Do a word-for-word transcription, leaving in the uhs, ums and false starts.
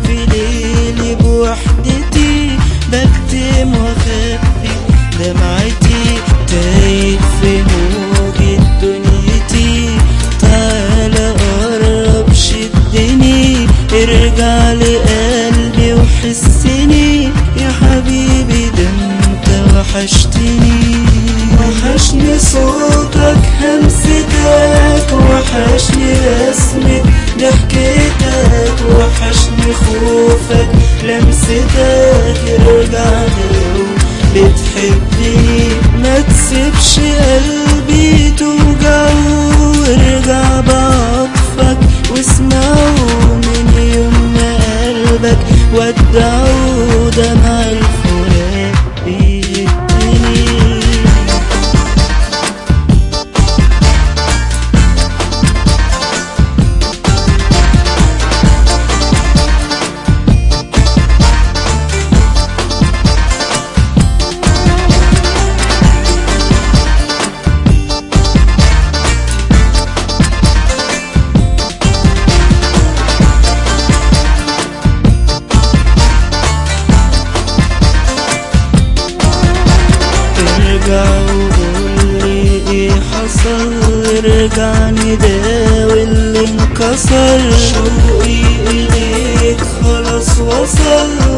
في ليلي بوحدتي بكتم واخبي دمعتي، تايه في موجة دنيتي. تعالى قرب شدني، ارجع لقلبي وحسني يا حبيبي، ده انت وحشتني. وحشني صوتك همستك، وحشني رسمة ضحكتك، وحشني خوفك لمستك. ارجع لو بتحبني ما تسيبش قلبي توجعه، ارجع بعطفك واسمعه من يوم ما قلبك ودعه. دمع الفراق بيهدني. ارجع وقولي ايه حصل، ارجع نداوي اللي انكسر. شوقي اليك خلاص وصل،